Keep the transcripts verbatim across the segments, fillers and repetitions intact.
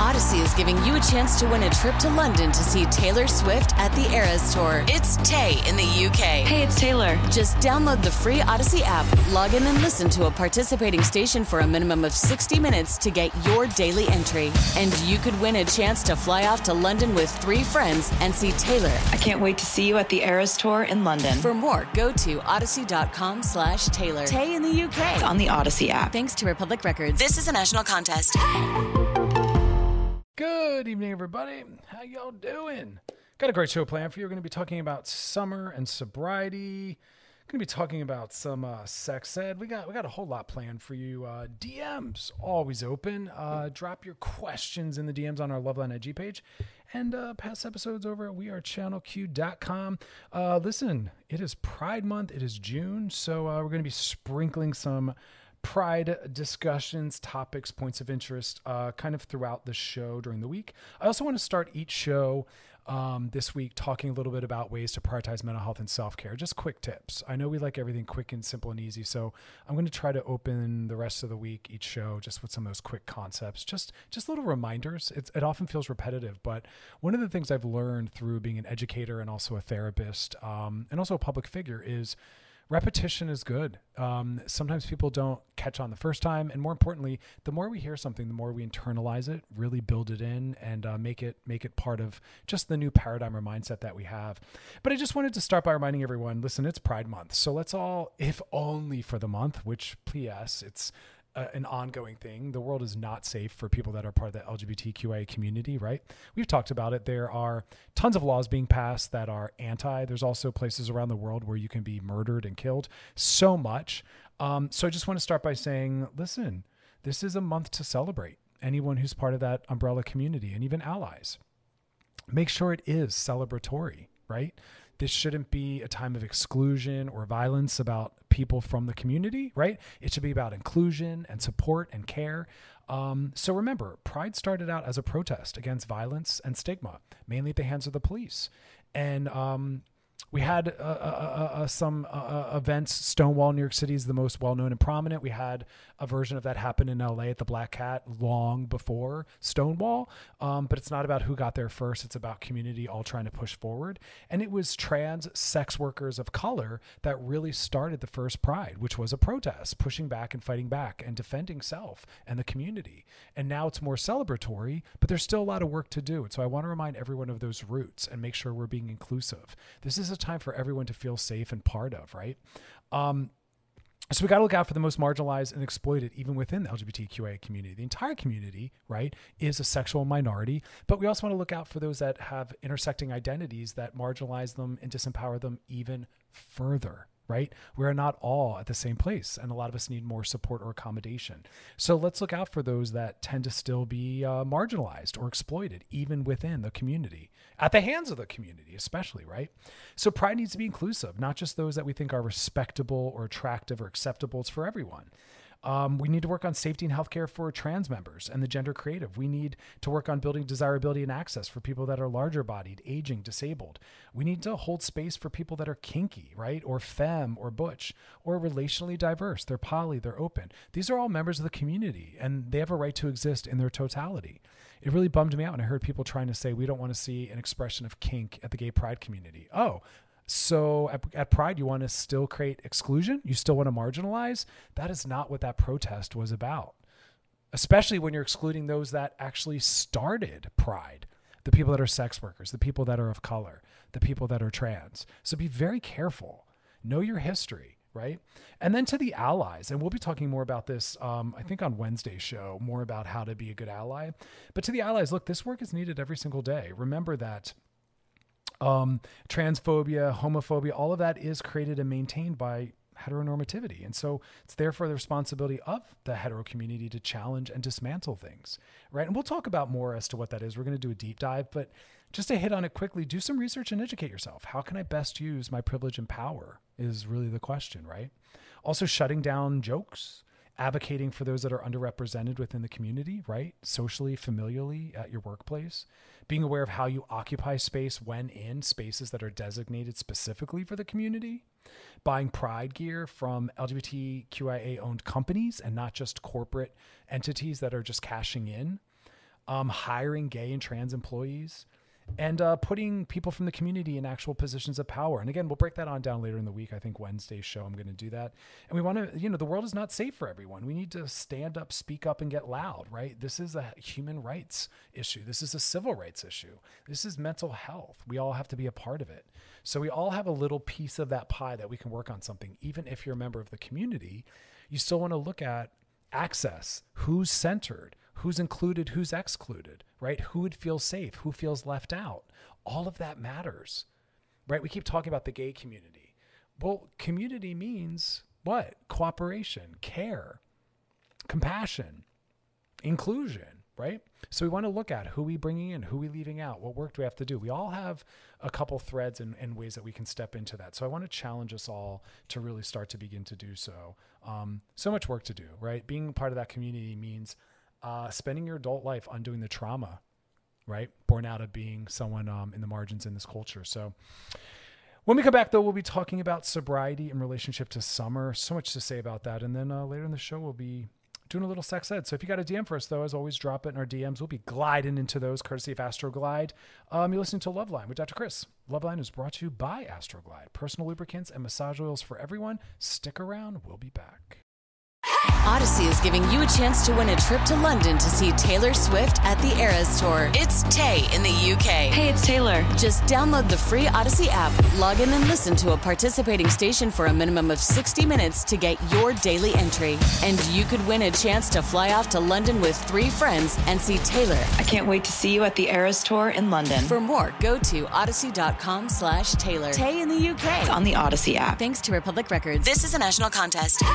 Odyssey is giving you a chance to win a trip to London to see Taylor Swift at the Eras Tour. It's Tay in the U K. Hey, it's Taylor. Just download the free Odyssey app, log in and listen to a participating station for a minimum of sixty minutes to get your daily entry. And you could win a chance to fly off to London with three friends and see Taylor. I can't wait to see you at the Eras Tour in London. For more, go to odyssey.com slash Taylor. Tay in the U K. It's on the Odyssey app. Thanks to Republic Records. This is a national contest. Good evening, everybody. How y'all doing? Got a great show planned for you. We're going to be talking about summer and sobriety. Going to be talking about some uh, sex ed. We got we got a whole lot planned for you. Uh, D Ms always open. Uh, drop your questions in the D Ms on our Loveline I G page, and uh, past episodes over at we are channel q dot com. Uh, listen, it is Pride Month. It is June, so uh, we're going to be sprinkling some Pride discussions, topics, points of interest, uh, kind of throughout the show during the week. I also want to start each show um, this week talking a little bit about ways to prioritize mental health and self-care. Just quick tips. I know we like everything quick and simple and easy, so I'm going to try to open the rest of the week, each show, just with some of those quick concepts, just just little reminders. It's, it often feels repetitive, but one of the things I've learned through being an educator and also a therapist um, and also a public figure is repetition is good. Um, sometimes people don't catch on the first time. And more importantly, the more we hear something, the more we internalize it, really build it in and uh, make it make it part of just the new paradigm or mindset that we have. But I just wanted to start by reminding everyone, listen, it's Pride Month. So let's all, if only for the month, which P S, it's Uh, an ongoing thing. The world is not safe for people that are part of the L G B T Q I A community, right? We've talked about it. There are tons of laws being passed that are anti. There's also places around the world where you can be murdered and killed. So much. Um, so I just want to start by saying, listen, this is a month to celebrate anyone who's part of that umbrella community and even allies. Make sure it is celebratory, right? This shouldn't be a time of exclusion or violence about people from the community, right? It should be about inclusion and support and care. Um, so remember, Pride started out as a protest against violence and stigma, mainly at the hands of the police. And um, we had uh, uh, uh, some uh, events. Stonewall, New York City is the most well-known and prominent. We had a version of that happen in L A at the Black Cat long before Stonewall. Um, but it's not about who got there first. It's about community all trying to push forward. And it was trans sex workers of color that really started the first Pride, which was a protest, pushing back and fighting back and defending self and the community. And now it's more celebratory, but there's still a lot of work to do. And so I want to remind everyone of those roots and make sure we're being inclusive. This is a time for everyone to feel safe and part of, right? Um, so we got to look out for the most marginalized and exploited, even within the L G B T Q I A community. The entire community, right, is a sexual minority, but we also want to look out for those that have intersecting identities that marginalize them and disempower them even further, right? We're not all at the same place, and a lot of us need more support or accommodation. So let's look out for those that tend to still be uh, marginalized or exploited, even within the community, at the hands of the community, especially, right? So Pride needs to be inclusive, not just those that we think are respectable or attractive or acceptable. It's for everyone. Um, we need to work on safety and healthcare for trans members and the gender creative. We need to work on building desirability and access for people that are larger bodied, aging, disabled. We need to hold space for people that are kinky, right? Or femme or butch or relationally diverse. They're poly, they're open. These are all members of the community and they have a right to exist in their totality. It really bummed me out when I heard people trying to say, we don't want to see an expression of kink at the gay pride community. Oh, So at, at Pride, you want to still create exclusion? You still want to marginalize? That is not what that protest was about, especially when you're excluding those that actually started Pride, the people that are sex workers, the people that are of color, the people that are trans. So be very careful. Know your history, right? And then to the allies, and we'll be talking more about this, um, I think on Wednesday's show, more about how to be a good ally. But to the allies, look, this work is needed every single day. Remember that Um, transphobia, homophobia, all of that is created and maintained by heteronormativity. And so it's therefore the responsibility of the hetero community to challenge and dismantle things, right? And we'll talk about more as to what that is. We're going to do a deep dive, but just to hit on it quickly, do some research and educate yourself. How can I best use my privilege and power is really the question, right? Also shutting down jokes, advocating for those that are underrepresented within the community, right? Socially, familially, at your workplace, being aware of how you occupy space when in spaces that are designated specifically for the community, buying Pride gear from L G B T Q I A owned companies and not just corporate entities that are just cashing in. um, hiring gay and trans employees, and uh, putting people from the community in actual positions of power. And again, we'll break that on down later in the week. I think Wednesday's show, I'm going to do that. And we want to, you know, the world is not safe for everyone. We need to stand up, speak up, and get loud, right? This is a human rights issue. This is a civil rights issue. This is mental health. We all have to be a part of it. So we all have a little piece of that pie that we can work on something. Even if you're a member of the community, you still want to look at access, who's centered, who's included, who's excluded, right? Who would feel safe, who feels left out. All of that matters, right? We keep talking about the gay community. Well, community means what? Cooperation, care, compassion, inclusion, right? So we want to look at who we bringing in, who we leaving out, what work do we have to do? We all have a couple threads and, and ways that we can step into that. So I want to challenge us all to really start to begin to do so. Um, so much work to do, right? Being part of that community means uh, spending your adult life undoing the trauma, right? Born out of being someone um, in the margins in this culture. So when we come back, though, we'll be talking about sobriety in relationship to summer. So much to say about that. And then uh, later in the show, we'll be doing a little sex ed. So if you got a D M for us, though, as always, drop it in our D Ms. We'll be gliding into those courtesy of Astroglide. Um, you're listening to Loveline with Doctor Chris. Loveline is brought to you by Astroglide. Personal lubricants and massage oils for everyone. Stick around. We'll be back. Odyssey is giving you a chance to win a trip to London to see Taylor Swift at the Eras Tour. It's Tay in the U K. Hey, it's Taylor. Just download the free Odyssey app, log in and listen to a participating station for a minimum of sixty minutes to get your daily entry. And you could win a chance to fly off to London with three friends and see Taylor. I can't wait to see you at the Eras Tour in London. For more, go to odyssey.com slash Taylor. Tay in the U K. On the Odyssey app. Thanks to Republic Records. This is a national contest.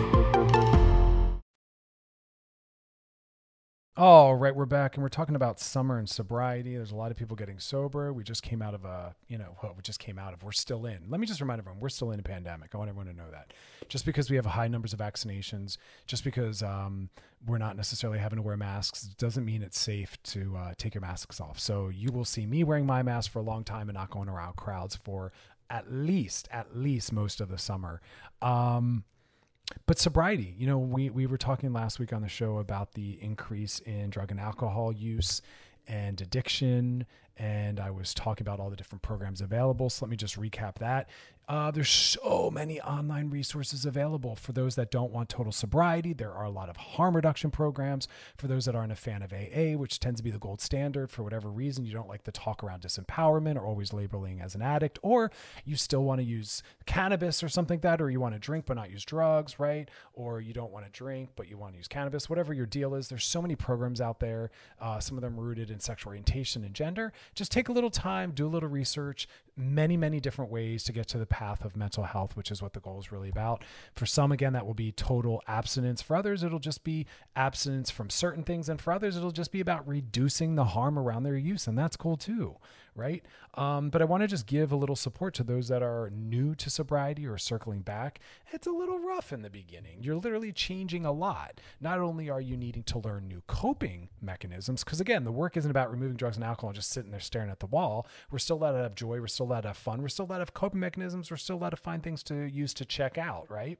All right, we're back and we're talking about summer and sobriety. There's a lot of people getting sober. We just came out of a, you know, what we just came out of. We're still in. Let me just remind everyone, we're still in a pandemic. I want everyone to know that. Just because we have high numbers of vaccinations, just because um, we're not necessarily having to wear masks, doesn't mean it's safe to uh, take your masks off. So you will see me wearing my mask for a long time and not going around crowds for at least, at least most of the summer. Um, But sobriety, you know, we, we were talking last week on the show about the increase in drug and alcohol use and addiction. And I was talking about all the different programs available. So let me just recap that. Uh, there's so many online resources available for those that don't want total sobriety. There are a lot of harm reduction programs for those that aren't a fan of A A, which tends to be the gold standard for whatever reason. You don't like the talk around disempowerment or always labeling as an addict, or you still want to use cannabis or something like that, or you want to drink but not use drugs, right? Or you don't want to drink but you want to use cannabis, whatever your deal is. There's so many programs out there, uh, some of them rooted in sexual orientation and gender. Just take a little time, do a little research, many, many different ways to get to the path of mental health, which is what the goal is really about. For some, again, that will be total abstinence. For others, it'll just be abstinence from certain things. And for others, it'll just be about reducing the harm around their use. And that's cool too, right? Um, but I want to just give a little support to those that are new to sobriety or circling back. It's a little rough in the beginning. You're literally changing a lot. Not only are you needing to learn new coping mechanisms, because again, the work isn't about removing drugs and alcohol and just sitting there staring at the wall. We're still allowed to have joy. We're still allowed to have fun. We're still allowed to have coping mechanisms. We're still allowed to find things to use to check out, right?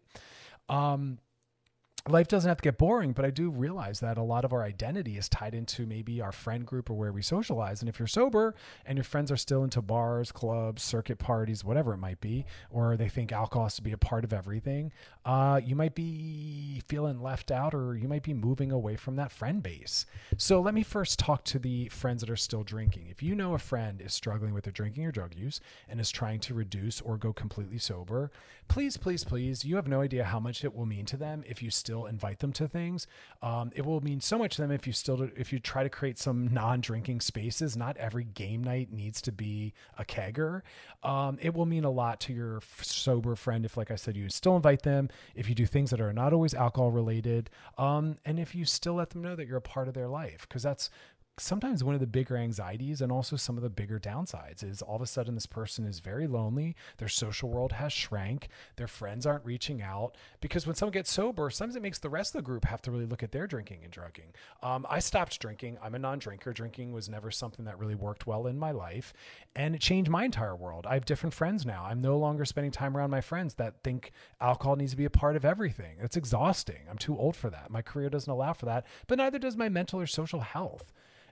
Um, Life doesn't have to get boring, but I do realize that a lot of our identity is tied into maybe our friend group or where we socialize. And if you're sober and your friends are still into bars, clubs, circuit parties, whatever it might be, or they think alcohol has to be a part of everything, uh, you might be feeling left out, or you might be moving away from that friend base. So let me first talk to the friends that are still drinking. If you know a friend is struggling with their drinking or drug use and is trying to reduce or go completely sober, please, please, please, you have no idea how much it will mean to them if you still invite them to things. Um, it will mean so much to them if you still, if you try to create some non-drinking spaces. Not every game night needs to be a kegger. Um, it will mean a lot to your f- sober friend if, like I said, you still invite them, if you do things that are not always alcohol related, um, and if you still let them know that you're a part of their life, because that's sometimes one of the bigger anxieties and also some of the bigger downsides is all of a sudden this person is very lonely. Their social world has shrank. Their friends aren't reaching out, because when someone gets sober, sometimes it makes the rest of the group have to really look at their drinking and drugging. Um, I stopped drinking. I'm a non-drinker. Drinking was never something that really worked well in my life, and it changed my entire world. I have different friends now. I'm no longer spending time around my friends that think alcohol needs to be a part of everything. It's exhausting. I'm too old for that. My career doesn't allow for that, but neither does my mental or social health.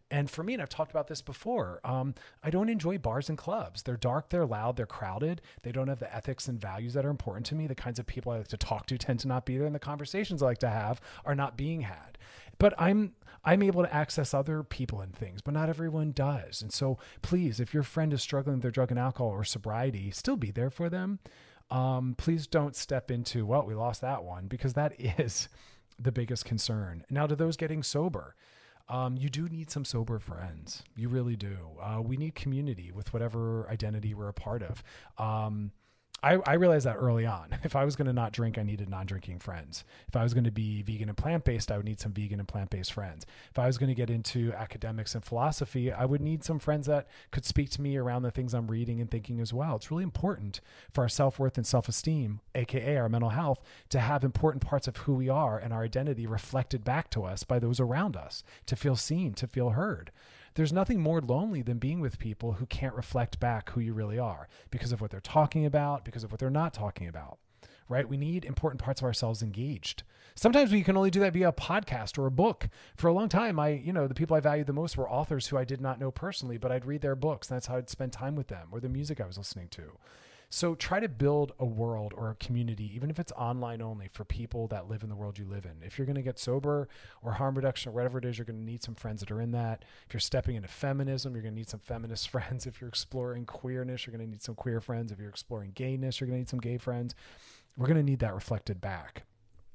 And for me, and I've talked about this before, um, I don't enjoy bars and clubs. They're dark, they're loud, they're crowded. They don't have the ethics and values that are important to me. The kinds of people I like to talk to tend to not be there, and the conversations I like to have are not being had. But I'm I'm able to access other people and things, but not everyone does. And so please, if your friend is struggling with their drug and alcohol or sobriety, still be there for them. Um, please don't step into, well, we lost that one, because that is the biggest concern. Now, to those getting sober, Um, you do need some sober friends. You really do. Uh, we need community with whatever identity we're a part of. Um, I, I realized that early on. If I was going to not drink, I needed non-drinking friends. If I was going to be vegan and plant-based, I would need some vegan and plant-based friends. If I was going to get into academics and philosophy, I would need some friends that could speak to me around the things I'm reading and thinking as well. It's really important for our self-worth and self-esteem, aka our mental health, to have important parts of who we are and our identity reflected back to us by those around us, to feel seen, to feel heard. There's nothing more lonely than being with people who can't reflect back who you really are because of what they're talking about, because of what they're not talking about, right? We need important parts of ourselves engaged. Sometimes we can only do that via a podcast or a book. For a long time, I, you know, the people I valued the most were authors who I did not know personally, but I'd read their books. And that's how I'd spend time with them, or the music I was listening to. So try to build a world or a community, even if it's online only, for people that live in the world you live in. If you're going to get sober or harm reduction or whatever it is, you're going to need some friends that are in that. If you're stepping into feminism, you're going to need some feminist friends. If you're exploring queerness, you're going to need some queer friends. If you're exploring gayness, you're going to need some gay friends. We're going to need that reflected back.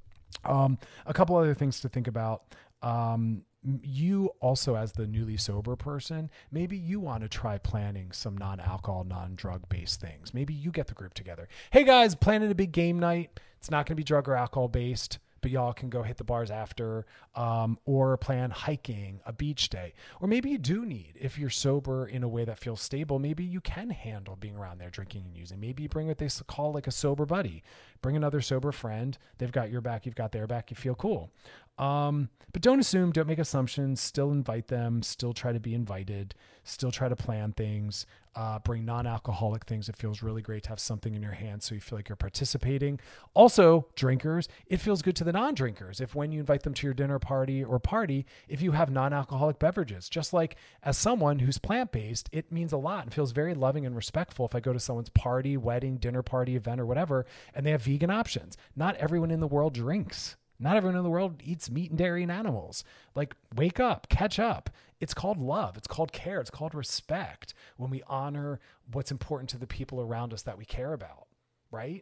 Um, a couple other things to think about. Um, you also, as the newly sober person, maybe you want to try planning some non-alcohol, non-drug based things. Maybe you get the group together. Hey guys, planning a big game night. It's not going to be drug or alcohol based, but y'all can go hit the bars after, um, or plan hiking, a beach day. Or maybe you do need, if you're sober in a way that feels stable, maybe you can handle being around there drinking and using. Maybe you bring what they call like a sober buddy. Bring another sober friend. They've got your back. You've got their back. You feel cool. Um, but don't assume, don't make assumptions, still invite them, still try to be invited, still try to plan things, uh, bring non-alcoholic things. It feels really great to have something in your hand so you feel like you're participating. Also, drinkers, it feels good to the non-drinkers if when you invite them to your dinner party or party, if you have non-alcoholic beverages, just like as someone who's plant-based, it means a lot and feels very loving and respectful if I go to someone's party, wedding, dinner party, event, or whatever, and they have vegan options. Not everyone in the world drinks. Not everyone in the world eats meat and dairy and animals. Like, wake up, catch up. It's called love. It's called care. It's called respect when we honor what's important to the people around us that we care about, right?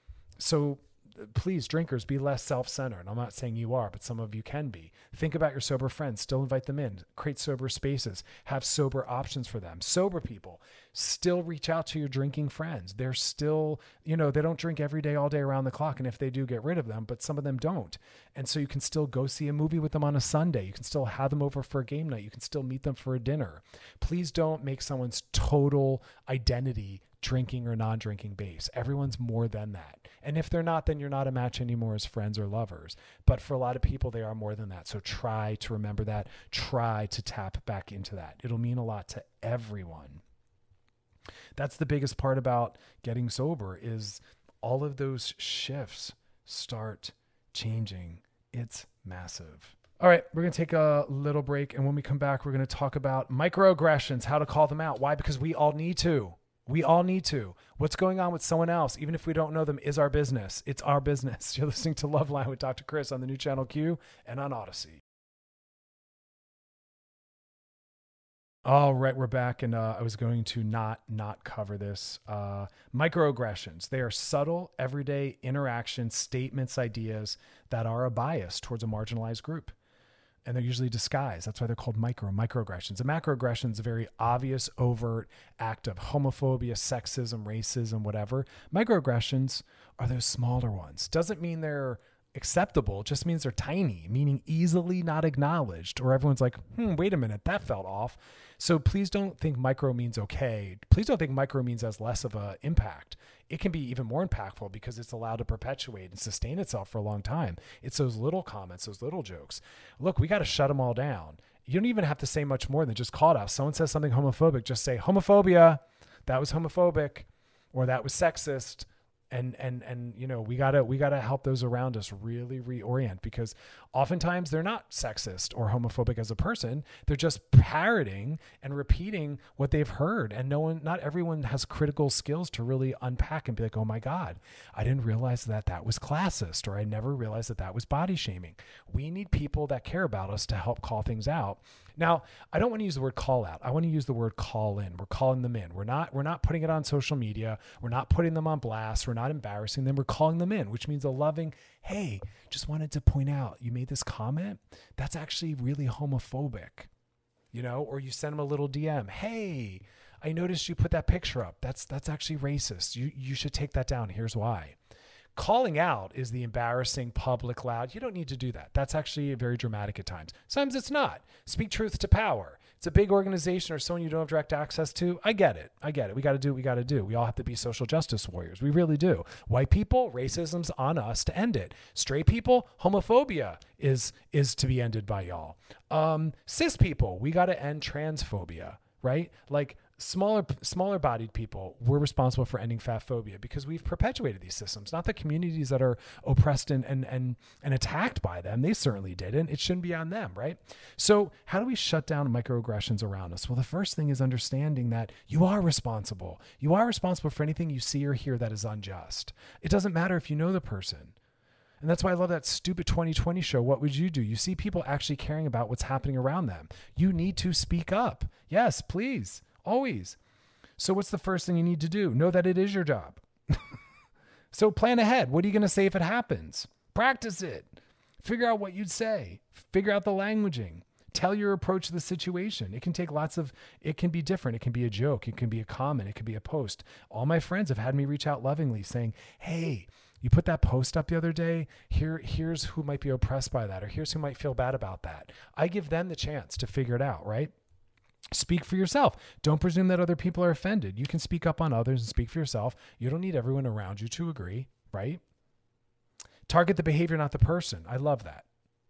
So please, drinkers, be less self-centered. I'm not saying you are, but some of you can be. Think about your sober friends. Still invite them in. Create sober spaces. Have sober options for them. Sober people, still reach out to your drinking friends. They're still, you know, they don't drink every day, all day around the clock. And if they do, get rid of them, but some of them don't. And so you can still go see a movie with them on a Sunday. You can still have them over for a game night. You can still meet them for a dinner. Please don't make someone's total identity drinking or non-drinking base. Everyone's more than that. And if they're not, then you're not a match anymore as friends or lovers. But for a lot of people, they are more than that. So try to remember that. Try to tap back into that. It'll mean a lot to everyone. That's the biggest part about getting sober, is all of those shifts start changing. It's massive. All right, we're going to take a little break. And when we come back, we're going to talk about microaggressions, how to call them out. Why? Because we all need to. We all need to. What's going on with someone else, even if we don't know them, is our business. It's our business. You're listening to Loveline with Doctor Chris on the new channel Q and on Odyssey. All right, we're back, and uh, I was going to not not cover this. Uh, microaggressions. They are subtle, everyday interactions, statements, ideas that are a bias towards a marginalized group. And they're usually disguised. That's why they're called micro, microaggressions. A macroaggression is a very obvious, overt act of homophobia, sexism, racism, whatever. Microaggressions are those smaller ones. Doesn't mean they're acceptable, just means they're tiny, meaning easily not acknowledged, or everyone's like, hmm, wait a minute, that felt off. So please don't think micro means okay. Please don't think micro means has less of an impact. It can be even more impactful because it's allowed to perpetuate and sustain itself for a long time. It's those little comments, those little jokes. Look, we got to shut them all down. You don't even have to say much more than just call it out. Someone says something homophobic, just say homophobia. That was homophobic, or that was sexist. And, and, and, you know, we gotta, we gotta help those around us really reorient, because Oftentimes they're not sexist or homophobic as a person. They're just parroting and repeating what they've heard. And no one, not everyone has critical skills to really unpack and be like, oh my God, I didn't realize that that was classist, or I never realized that that was body shaming. We need people that care about us to help call things out. Now, I don't want to use the word call out. I want to use the word call in. We're calling them in. We're not, we're not putting it on social media. We're not putting them on blast. We're not embarrassing them. We're calling them in, which means a loving, hey, just wanted to point out, you made this comment. That's actually really homophobic, you know, or you send them a little D M. Hey, I noticed you put that picture up. That's, that's actually racist. You, you should take that down. Here's why. Calling out is the embarrassing, public, loud. You don't need to do that. That's actually very dramatic at times. Sometimes it's not. Speak truth to power. It's a big organization or someone you don't have direct access to. I get it. I get it. We got to do what we got to do. We all have to be social justice warriors. We really do. White people, racism's on us to end it. Straight people, homophobia is is to be ended by y'all. Um, cis people, we got to end transphobia, right? Like, Smaller, smaller bodied people, we're responsible for ending fat phobia because we've perpetuated these systems, not the communities that are oppressed and, and, and, and attacked by them. They certainly didn't. It shouldn't be on them, right? So how do we shut down microaggressions around us? Well, the first thing is understanding that you are responsible. You are responsible for anything you see or hear that is unjust. It doesn't matter if you know the person. And that's why I love that stupid twenty twenty show. What would you do? You see people actually caring about what's happening around them. You need to speak up. Yes, please. Always. So what's the first thing you need to do? Know that it is your job. So plan ahead. What are you going to say if it happens? Practice it. Figure out what you'd say. Figure out the languaging. Tell your approach to the situation. It can take lots of, it can be different. It can be a joke. It can be a comment. It can be a post. All my friends have had me reach out lovingly saying, hey, you put that post up the other day. Here, here's who might be oppressed by that, or here's who might feel bad about that. I give them the chance to figure it out, right? Speak for yourself. Don't presume that other people are offended. You can speak up on others and speak for yourself. You don't need everyone around you to agree, right? Target the behavior, not the person. I love that.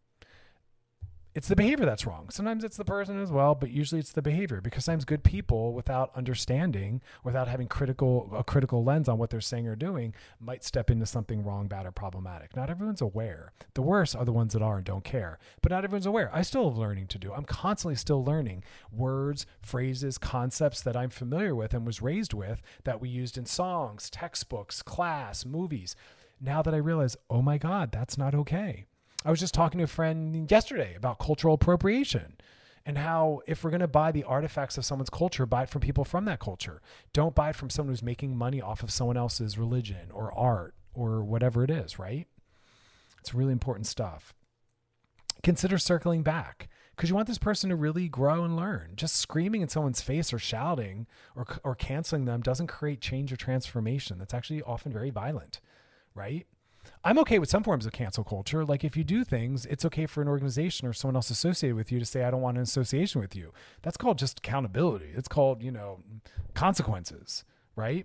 It's the behavior that's wrong. Sometimes it's the person as well, but usually it's the behavior, because sometimes good people, without understanding, without having critical a critical lens on what they're saying or doing, might step into something wrong, bad, or problematic. Not everyone's aware. The worst are the ones that are and don't care, but not everyone's aware. I still have learning to do. I'm constantly still learning words, phrases, concepts that I'm familiar with and was raised with that we used in songs, textbooks, class, movies. Now that I realize, oh my God, that's not okay. I was just talking to a friend yesterday about cultural appropriation and how if we're going to buy the artifacts of someone's culture, buy it from people from that culture. Don't buy it from someone who's making money off of someone else's religion or art or whatever it is, right? It's really important stuff. Consider circling back because you want this person to really grow and learn. Just screaming in someone's face or shouting or, or canceling them doesn't create change or transformation. That's actually often very violent, right? I'm okay with some forms of cancel culture. Like if you do things, it's okay for an organization or someone else associated with you to say, I don't want an association with you. That's called just accountability. It's called, you know, consequences, right?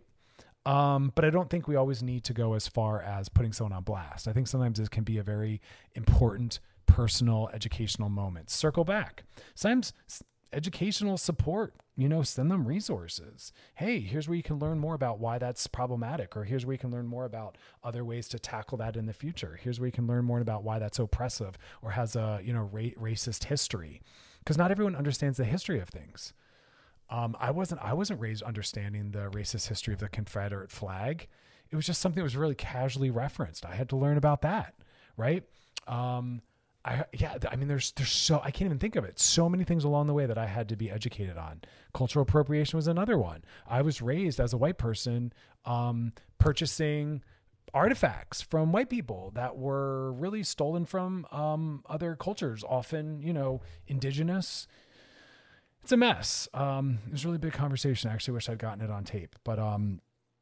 Um, but I don't think we always need to go as far as putting someone on blast. I think sometimes it can be a very important, personal, educational moment. Circle back. Sometimes educational support, you know, send them resources. Hey, here's where you can learn more about why that's problematic, or here's where you can learn more about other ways to tackle that in the future. Here's where you can learn more about why that's oppressive or has a, you know, ra- racist history, because not everyone understands the history of things. Um, I wasn't, I wasn't raised understanding the racist history of the Confederate flag. It was just something that was really casually referenced. I had to learn about that. Right. Um, I, yeah, I mean, there's, there's so, I can't even think of it. So many things along the way that I had to be educated on. Cultural appropriation was another one. I was raised as a white person, um, purchasing artifacts from white people that were really stolen from, um, other cultures, often, you know, indigenous. It's a mess. Um, it was a really big conversation. I actually wish I'd gotten it on tape, but, um,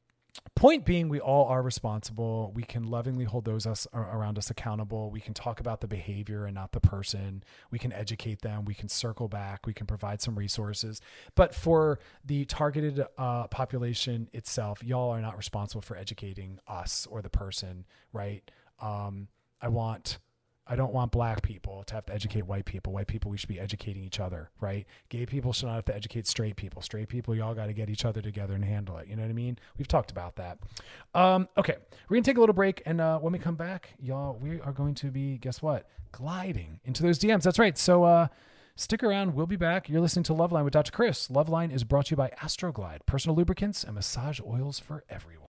point being, we all are responsible. We can lovingly hold those us around us accountable. We can talk about the behavior and not the person. We can educate them. We can circle back. We can provide some resources. But for the targeted uh, population itself, y'all are not responsible for educating us or the person, right? Um, I want I don't want black people to have to educate white people. White people, we should be educating each other, right? Gay people should not have to educate straight people. Straight people, y'all got to get each other together and handle it. You know what I mean? We've talked about that. Um, okay, we're going to take a little break. And uh, when we come back, y'all, we are going to be, guess what? Gliding into those D Ms. That's right. So uh, stick around. We'll be back. You're listening to Loveline with Doctor Chris. Loveline is brought to you by Astroglide, personal lubricants and massage oils for everyone.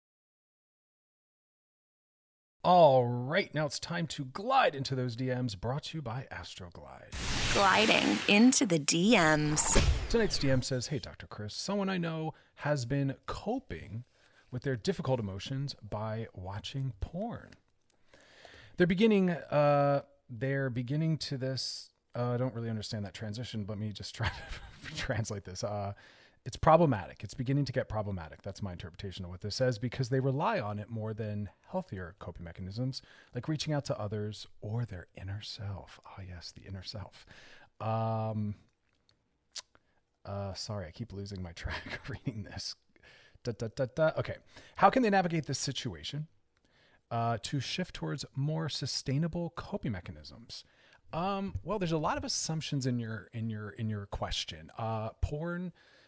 All right, now it's time to glide into those D Ms, brought to you by Astroglide. Gliding into the D Ms. Tonight's D M says, hey, Doctor Chris, someone I know has been coping with their difficult emotions by watching porn. They're beginning, uh, they're beginning to this, uh, I don't really understand that transition, but me just try to translate this. Uh, It's problematic. It's beginning to get problematic. That's my interpretation of what this says, because they rely on it more than healthier coping mechanisms, like reaching out to others or their inner self. Ah, yes, the inner self. Um, uh, sorry, I keep losing my track of reading this. Da, da, da, da. Okay. How can they navigate this situation uh, to shift towards more sustainable coping mechanisms? Um, well, there's a lot of assumptions in your in your in your question. Uh, porn.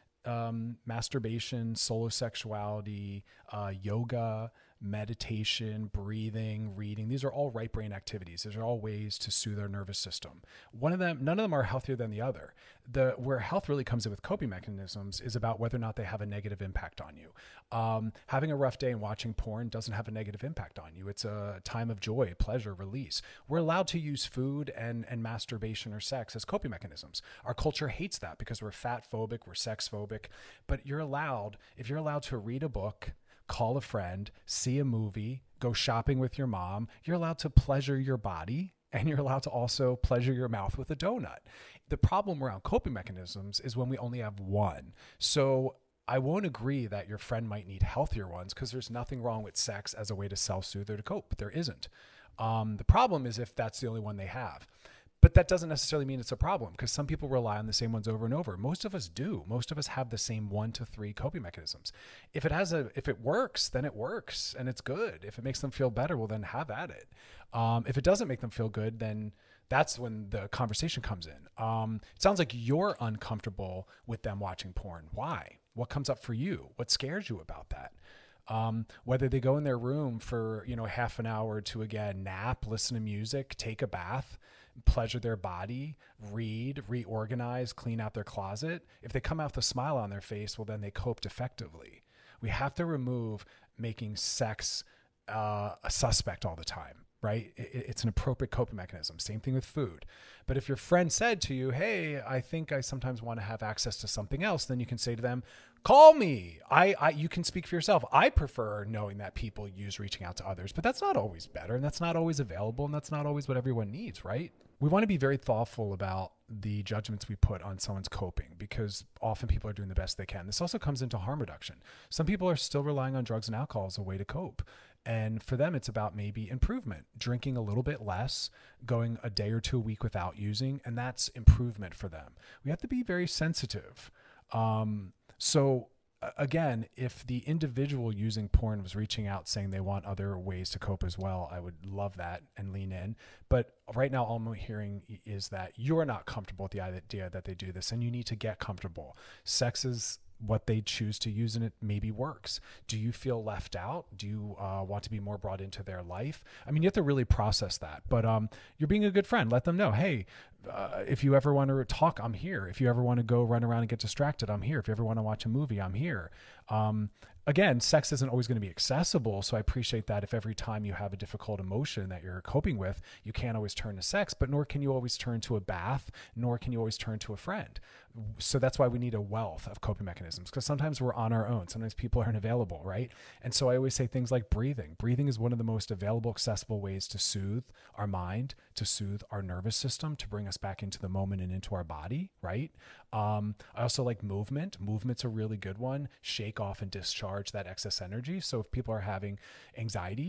Um, masturbation, solo sexuality, uh, yoga, meditation, breathing, reading. These are all right brain activities. These are all ways to soothe our nervous system. One of them, none of them are healthier than the other. The where health really comes in with coping mechanisms is about whether or not they have a negative impact on you. Um, having a rough day and watching porn doesn't have a negative impact on you. It's a time of joy, pleasure, release. We're allowed to use food and, and masturbation or sex as coping mechanisms. Our culture hates that because we're fat phobic, we're sex phobic, but you're allowed, if you're allowed to read a book, call a friend, see a movie, go shopping with your mom, you're allowed to pleasure your body, and you're allowed to also pleasure your mouth with a donut. The problem around coping mechanisms is when we only have one. So I won't agree that your friend might need healthier ones, because there's nothing wrong with sex as a way to self-soothe or to cope, but there isn't. Um, the problem is if that's the only one they have. But that doesn't necessarily mean it's a problem, because some people rely on the same ones over and over. Most of us do. Most of us have the same one to three coping mechanisms. If it has a, if it works, then it works and it's good. If it makes them feel better, well, then have at it. Um, if it doesn't make them feel good, then that's when the conversation comes in. Um, it sounds like you're uncomfortable with them watching porn. Why? What comes up for you? What scares you about that? Um, whether they go in their room for, you know, half an hour to, again, nap, listen to music, take a bath, pleasure their body, read, reorganize, clean out their closet. If they come out with a smile on their face, well, then they coped effectively. We have to remove making sex uh, a suspect all the time, right? It, it's an appropriate coping mechanism. Same thing with food. But if your friend said to you, hey, I think I sometimes want to have access to something else, then you can say to them, call me. I, I, you can speak for yourself. I prefer knowing that people use reaching out to others, but that's not always better, and that's not always available, and that's not always what everyone needs, right? We want to be very thoughtful about the judgments we put on someone's coping, because often people are doing the best they can. This also comes into harm reduction. Some people are still relying on drugs and alcohol as a way to cope. And for them, it's about maybe improvement, drinking a little bit less, going a day or two a week without using, and that's improvement for them. We have to be very sensitive. Um, so again, if the individual using porn was reaching out saying they want other ways to cope as well, I would love that and lean in. But right now, all I'm hearing is that you're not comfortable with the idea that they do this, and you need to get comfortable. Sex is what they choose to use, and it maybe works. Do you feel left out? Do you uh, want to be more brought into their life? I mean, you have to really process that, but um, you're being a good friend. Let them know, hey, uh, if you ever want to talk, I'm here. If you ever want to go run around and get distracted, I'm here. If you ever want to watch a movie, I'm here. Um, Again, sex isn't always going to be accessible, so I appreciate that if every time you have a difficult emotion that you're coping with, you can't always turn to sex, but nor can you always turn to a bath, nor can you always turn to a friend. So that's why we need a wealth of coping mechanisms, because sometimes we're on our own. Sometimes people aren't available, right? And so I always say things like breathing. Breathing is one of the most available, accessible ways to soothe our mind, to soothe our nervous system, to bring us back into the moment and into our body, right? Um, I also like movement. Movement's a really good one. Shake off and discharge that excess energy. So if people are having anxiety,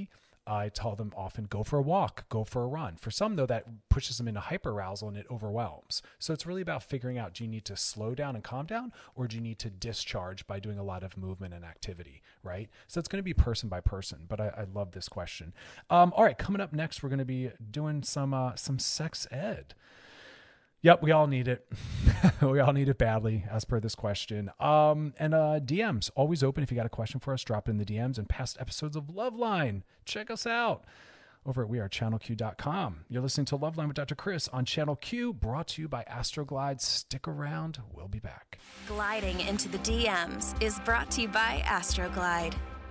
I tell them often, go for a walk, go for a run. For some, though, that pushes them into hyperarousal and it overwhelms. So it's really about figuring out, do you need to slow down and calm down, or do you need to discharge by doing a lot of movement and activity, right? So it's going to be person by person, but I, I love this question. Um, all right, coming up next, we're going to be doing some uh, some sex ed. Yep, we all need it. We all need it badly, as per this question. Um, and uh, D Ms, always open. If you got a question for us, drop it in the D Ms. And past episodes of Loveline, check us out over at we are channel q dot com. You're listening to Loveline with Doctor Chris on Channel Q, brought to you by Astroglide. Stick around. We'll be back. Gliding into the D Ms is brought to you by Astroglide.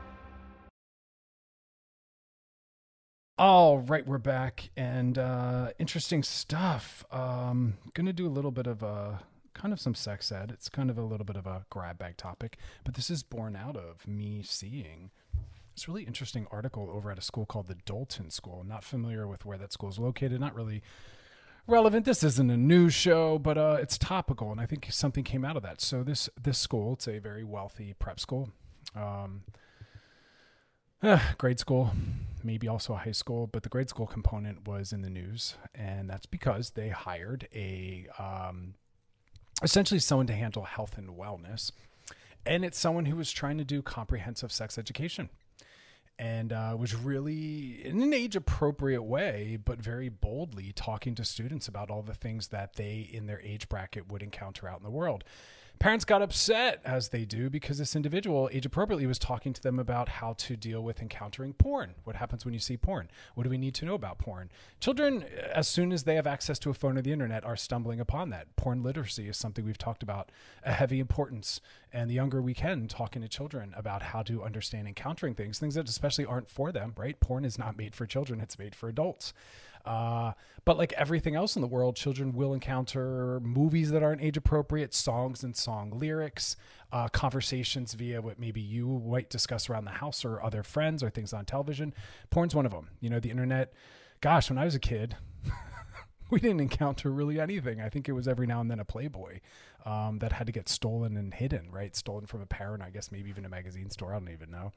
All right, we're back, and uh, interesting stuff. Um, going to do a little bit of a, kind of some sex ed. It's kind of a little bit of a grab bag topic, but this is born out of me seeing this really interesting article over at a school called the Dalton School. Not familiar with where that school is located, not really relevant. This isn't a news show, but uh, it's topical, and I think something came out of that. So this, this school, it's a very wealthy prep school. Um, Uh, grade school, maybe also a high school, but the grade school component was in the news, and that's because they hired a um, essentially someone to handle health and wellness, and it's someone who was trying to do comprehensive sex education, and uh, was really in an age-appropriate way, but very boldly talking to students about all the things that they in their age bracket would encounter out in the world. Parents got upset, as they do, because this individual, age appropriately, was talking to them about how to deal with encountering porn. What happens when you see porn? What do we need to know about porn? Children, as soon as they have access to a phone or the internet, are stumbling upon that. Porn literacy is something we've talked about, a heavy importance. And the younger we can, talking to children about how to understand encountering things, things that especially aren't for them, right? Porn is not made for children. It's made for adults. Uh, but like everything else in the world, children will encounter movies that aren't age appropriate, songs and song lyrics, uh, conversations via what maybe you might discuss around the house or other friends or things on television. Porn's one of them. You know, the internet, gosh, when I was a kid, we didn't encounter really anything. I think it was every now and then a Playboy um, that had to get stolen and hidden, right? Stolen from a parent, I guess maybe even a magazine store. I don't even know.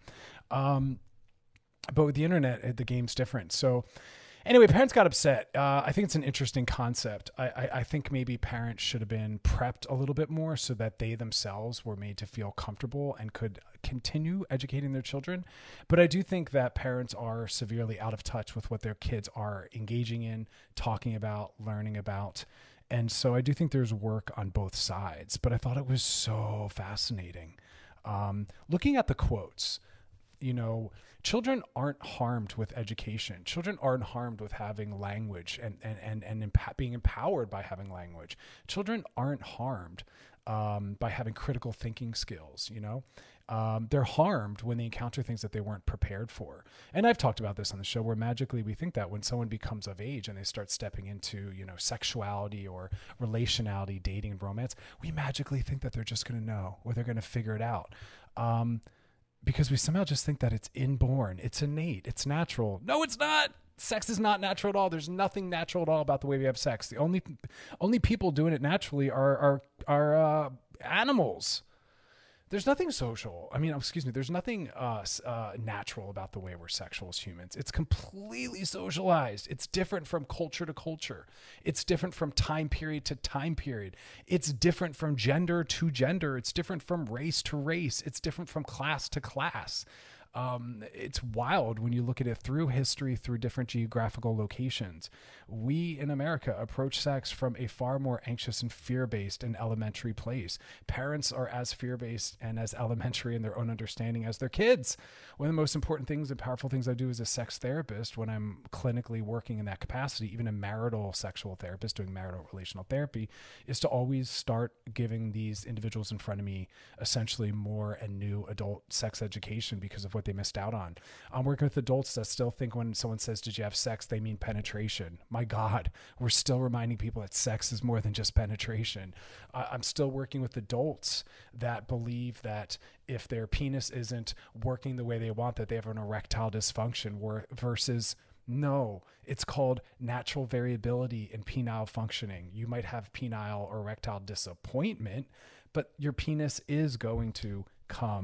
Um, but with the internet, the game's different. So anyway, parents got upset. Uh, I think it's an interesting concept. I, I, I think maybe parents should have been prepped a little bit more so that they themselves were made to feel comfortable and could continue educating their children. But I do think that parents are severely out of touch with what their kids are engaging in, talking about, learning about. And so I do think there's work on both sides. But I thought it was so fascinating. Um, looking at the quotes, you know, children aren't harmed with education. Children aren't harmed with having language and, and, and, and emp- being empowered by having language. Children aren't harmed um, by having critical thinking skills, you know. Um, they're harmed when they encounter things that they weren't prepared for. And I've talked about this on the show where magically we think that when someone becomes of age and they start stepping into, you know, sexuality or relationality, dating and romance, we magically think that they're just going to know or they're going to figure it out. Um, Because we somehow just think that it's inborn, it's innate, it's natural. No, it's not. Sex is not natural at all. There's nothing natural at all about the way we have sex. The only only people doing it naturally are are are uh, animals. There's nothing social. I mean, excuse me. There's nothing uh, uh, natural about the way we're sexual as humans. It's completely socialized. It's different from culture to culture. It's different from time period to time period. It's different from gender to gender. It's different from race to race. It's different from class to class. Um, it's wild when you look at it through history, through different geographical locations. We in America approach sex from a far more anxious and fear-based and elementary place. Parents are as fear-based and as elementary in their own understanding as their kids. One of the most important things and powerful things I do as a sex therapist when I'm clinically working in that capacity, even a marital sexual therapist doing marital relational therapy, is to always start giving these individuals in front of me essentially more and new adult sex education because of what they missed out on. I'm working with adults that still think when someone says, did you have sex? They mean penetration. My God, we're still reminding people that sex is more than just penetration. Uh, I'm still working with adults that believe that if their penis isn't working the way they want, that they have an erectile dysfunction where, versus no, it's called natural variability in penile functioning. You might have penile or erectile disappointment, but your penis is going to come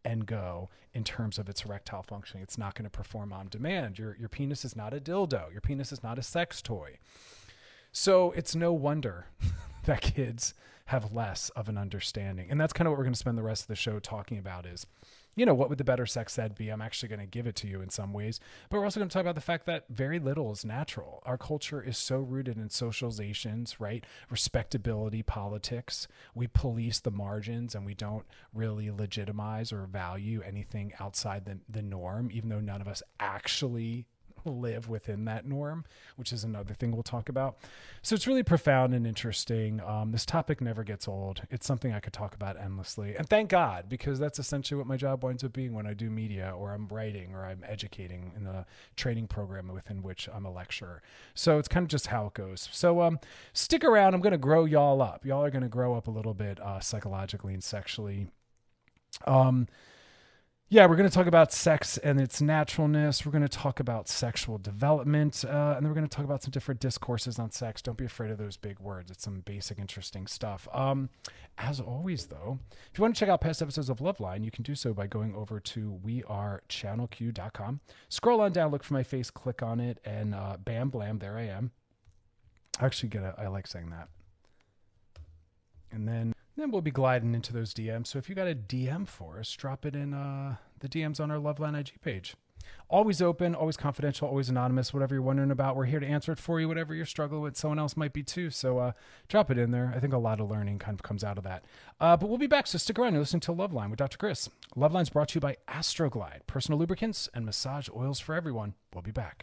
end go in terms of its erectile functioning. It's not going to perform on demand. Your, your penis is not a dildo. Your penis is not a sex toy. So it's no wonder that kids have less of an understanding. And that's kind of what we're going to spend the rest of the show talking about is, you know, what would the better sex ed be? I'm actually going to give it to you in some ways, but we're also going to talk about the fact that very little is natural. Our culture is so rooted in socializations, right? Respectability, politics. We police the margins and we don't really legitimize or value anything outside the, the norm, even though none of us actually live within that norm, which is another thing we'll talk about. So it's really profound and interesting. Um, this topic never gets old. It's something I could talk about endlessly. And thank God, because that's essentially what my job winds up being when I do media or I'm writing or I'm educating in the training program within which I'm a lecturer. So it's kind of just how it goes. So um, stick around. I'm going to grow y'all up. Y'all are going to grow up a little bit uh, psychologically and sexually. Um, Yeah, we're going to talk about sex and its naturalness. We're going to talk about sexual development, uh, and then we're going to talk about some different discourses on sex. Don't be afraid of those big words. It's some basic, interesting stuff. Um, as always, though, if you want to check out past episodes of Loveline, you can do so by going over to we are channel q dot com. Scroll on down, look for my face, click on it, and uh, bam, blam, there I am. I actually get a, I like saying that. And then... Then we'll be gliding into those D Ms. So if you got a D M for us, drop it in uh, the D Ms on our Loveline I G page. Always open, always confidential, always anonymous. Whatever you're wondering about, we're here to answer it for you. Whatever you're struggling with, someone else might be too. So uh, drop it in there. I think a lot of learning kind of comes out of that. Uh, but we'll be back, so stick around and listen to Loveline with Doctor Chris. Loveline's brought to you by Astroglide, personal lubricants and massage oils for everyone. We'll be back.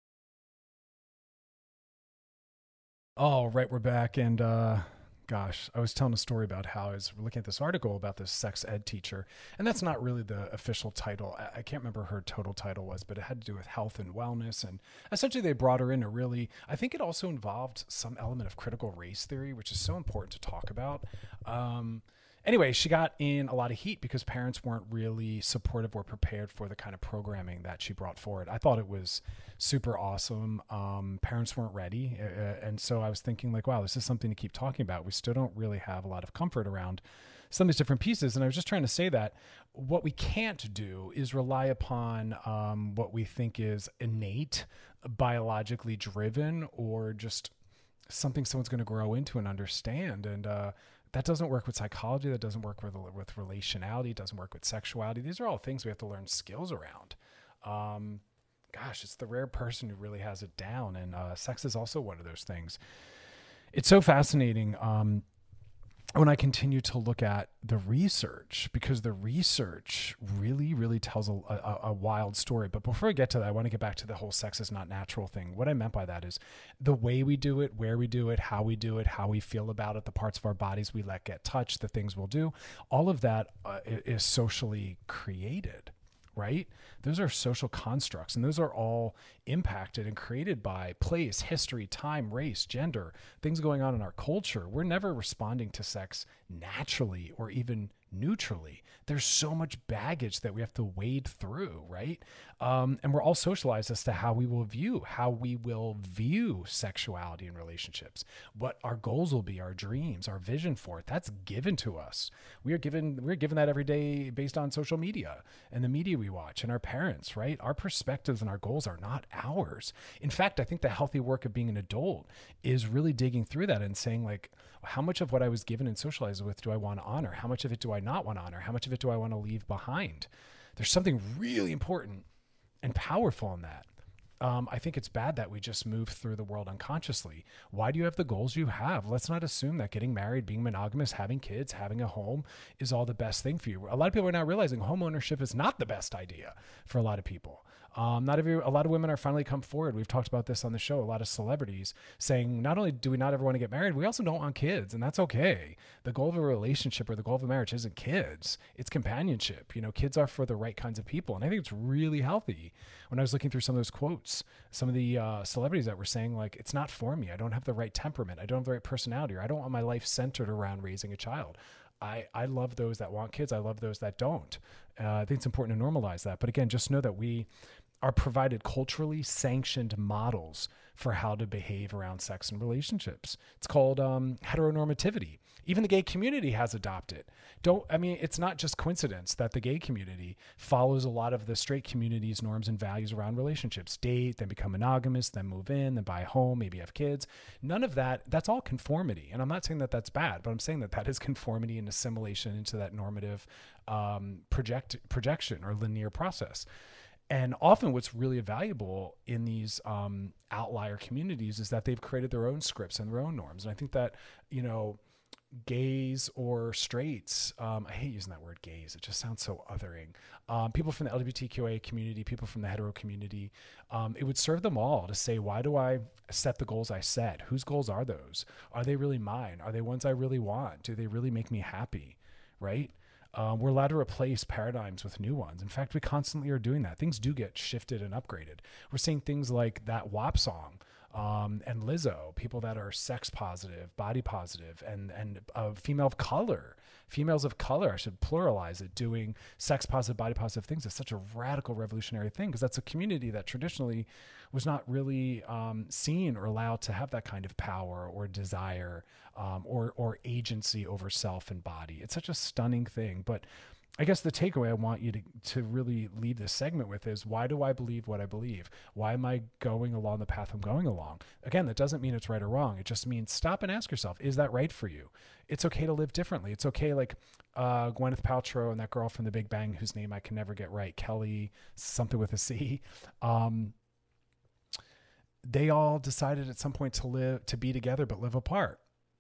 All right, we're back, and... Uh, Gosh, I was telling a story about how I was looking at this article about this sex ed teacher, and that's not really the official title. I can't remember her total title was, but it had to do with health and wellness. And essentially they brought her in to really, I think it also involved some element of critical race theory, which is so important to talk about. Um, Anyway, she got in a lot of heat because parents weren't really supportive or prepared for the kind of programming that she brought forward. I thought it was super awesome. Um, parents weren't ready. Uh, and so I was thinking like, wow, this is something to keep talking about. We still don't really have a lot of comfort around some of these different pieces. And I was just trying to say that what we can't do is rely upon um, what we think is innate, biologically driven, or just something someone's going to grow into and understand. And, uh, that doesn't work with psychology. That doesn't work with, with relationality. It doesn't work with sexuality. These are all things we have to learn skills around. Um, gosh, it's the rare person who really has it down. And uh, sex is also one of those things. It's so fascinating um, when I continue to look at the research, because the research really, really tells a, a, a wild story. But before I get to that, I want to get back to the whole sex is not natural thing. What I meant by that is the way we do it, where we do it, how we do it, how we feel about it, the parts of our bodies we let get touched, the things we'll do, all of that uh, is socially created, right? Those are social constructs, and those are all impacted and created by place, history, time, race, gender, things going on in our culture. We're never responding to sex naturally or even neutrally. There's so much baggage that we have to wade through, right? Um, and we're all socialized as to how we will view, how we will view sexuality in relationships, what our goals will be, our dreams, our vision for it. That's given to us. We are given, we're given that every day based on social media and the media we watch and our parents, right? Our perspectives and our goals are not ours. In fact, I think the healthy work of being an adult is really digging through that and saying like, how much of what I was given and socialized with do I want to honor? How much of it do I not want to honor? How much of it do I want to leave behind? There's something really important and powerful in that. Um, I think it's bad that we just move through the world unconsciously. Why do you have the goals you have? Let's not assume that getting married, being monogamous, having kids, having a home is all the best thing for you. A lot of people are now realizing home ownership is not the best idea for a lot of people. Um, not every, a lot of women are finally come forward. We've talked about this on the show. A lot of celebrities saying, not only do we not ever want to get married, we also don't want kids, and that's okay. The goal of a relationship or the goal of a marriage isn't kids. It's companionship. You know, kids are for the right kinds of people. And I think it's really healthy. When I was looking through some of those quotes, some of the uh, celebrities that were saying like, it's not for me. I don't have the right temperament. I don't have the right personality, or I don't want my life centered around raising a child. I, I love those that want kids. I love those that don't. Uh, I think it's important to normalize that. But again, just know that we, are provided culturally sanctioned models for how to behave around sex and relationships. It's called um, heteronormativity. Even the gay community has adopted. Don't, I mean, it's not just coincidence that the gay community follows a lot of the straight community's norms and values around relationships. Date, then become monogamous, then move in, then buy a home, maybe have kids. None of that, that's all conformity. And I'm not saying that that's bad, but I'm saying that that is conformity and assimilation into that normative um, project projection or linear process. And often what's really valuable in these um, outlier communities is that they've created their own scripts and their own norms. And I think that, you know, gays or straights, um, I hate using that word gays. It just sounds so othering. Um, people from the L G B T Q A community, people from the hetero community, um, it would serve them all to say, why do I set the goals I set? Whose goals are those? Are they really mine? Are they ones I really want? Do they really make me happy? Right? Um, we're allowed to replace paradigms with new ones. In fact, we constantly are doing that. Things do get shifted and upgraded. We're seeing things like that W A P song um, and Lizzo, people that are sex positive, body positive, and, and uh, female of color, females of color, I should pluralize it, doing sex positive, body positive things is such a radical revolutionary thing because that's a community that traditionally was not really um, seen or allowed to have that kind of power or desire um, or, or agency over self and body. It's such a stunning thing. But I guess the takeaway I want you to, to really leave this segment with is, why do I believe what I believe? Why am I going along the path I'm going along? Again, that doesn't mean it's right or wrong. It just means stop and ask yourself, is that right for you? It's okay to live differently. It's okay. Like uh, Gwyneth Paltrow and that girl from The Big Bang, whose name I can never get right, Kelly, something with a C. Um, they all decided at some point to live, to be together, but live apart.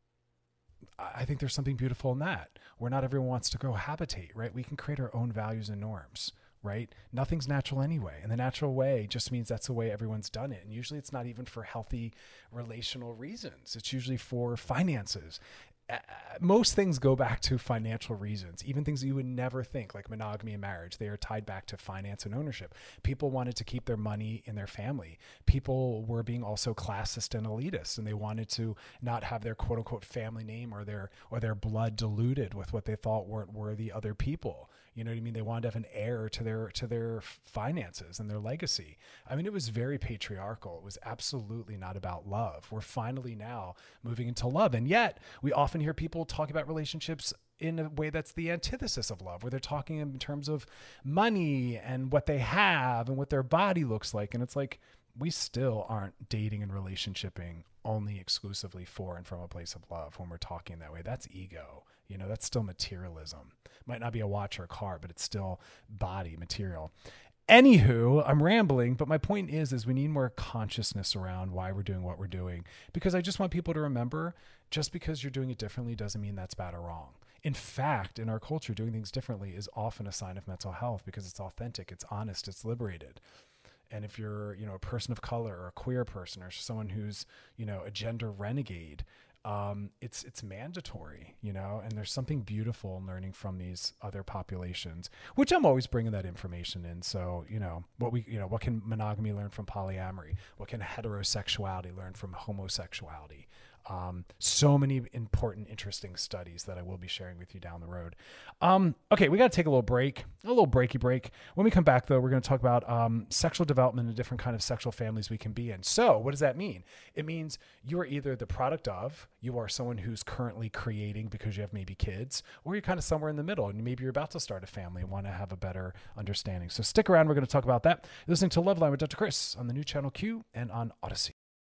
I think there's something beautiful in that, where not everyone wants to cohabitate, right? We can create our own values and norms, right? Nothing's natural anyway. And the natural way just means that's the way everyone's done it. And usually it's not even for healthy relational reasons. It's usually for finances. Uh, most things go back to financial reasons, even things that you would never think, like monogamy and marriage. They are tied back to finance and ownership. People wanted to keep their money in their family. People were being also classist and elitist, and they wanted to not have their quote unquote family name or their or their blood diluted with what they thought weren't worthy other people. You know what I mean? They wanted to have an heir to their to their finances and their legacy. I mean, it was very patriarchal. It was absolutely not about love. We're finally now moving into love. And yet we often hear people talk about relationships in a way that's the antithesis of love, where they're talking in terms of money and what they have and what their body looks like. And it's like, we still aren't dating and relationshiping only exclusively for and from a place of love when we're talking that way. That's ego. You know, that's still materialism. Might not be a watch or a car, but it's still body material. Anywho, I'm rambling, but my point is, is we need more consciousness around why we're doing what we're doing, because I just want people to remember, just because you're doing it differently doesn't mean that's bad or wrong. In fact, in our culture, doing things differently is often a sign of mental health because it's authentic, it's honest, it's liberated. And if you're, you know, a person of color or a queer person or someone who's, you know, a gender renegade, um, it's, it's mandatory, you know, and there's something beautiful in learning from these other populations, which I'm always bringing that information in. So, you know, what we, you know, what can monogamy learn from polyamory? What can heterosexuality learn from homosexuality? Um, so many important, interesting studies that I will be sharing with you down the road. Um, okay, we got to take a little break, a little breaky break. When we come back, though, we're going to talk about um, sexual development and different kind of sexual families we can be in. So what does that mean? It means you are either the product of, you are someone who's currently creating because you have maybe kids, or you're kind of somewhere in the middle and maybe you're about to start a family and want to have a better understanding. So stick around. We're going to talk about that. You're listening to Loveline with Doctor Chris on the new channel Q and on Odyssey.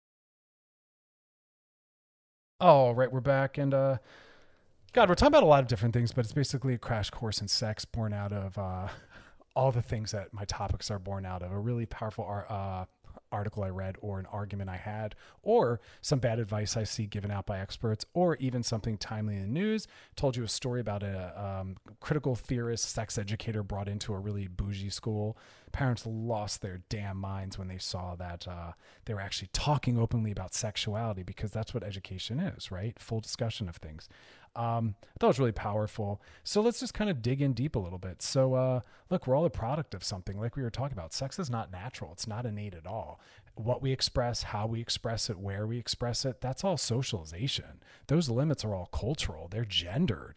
All right, we're back. And uh, God, we're talking about a lot of different things, but it's basically a crash course in sex born out of uh, all the things that my topics are born out of. A really powerful uh, article I read, or an argument I had, or some bad advice I see given out by experts, or even something timely in the news. Told you a story about a um, critical theorist, sex educator brought into a really bougie school. Parents lost their damn minds when they saw that uh, they were actually talking openly about sexuality, because that's what education is, right? Full discussion of things. Um, I thought it was really powerful. So let's just kind of dig in deep a little bit. So uh, look, we're all a product of something. Like we were talking about, sex is not natural. It's not innate at all. What we express, how we express it, where we express it, that's all socialization. Those limits are all cultural. They're gendered.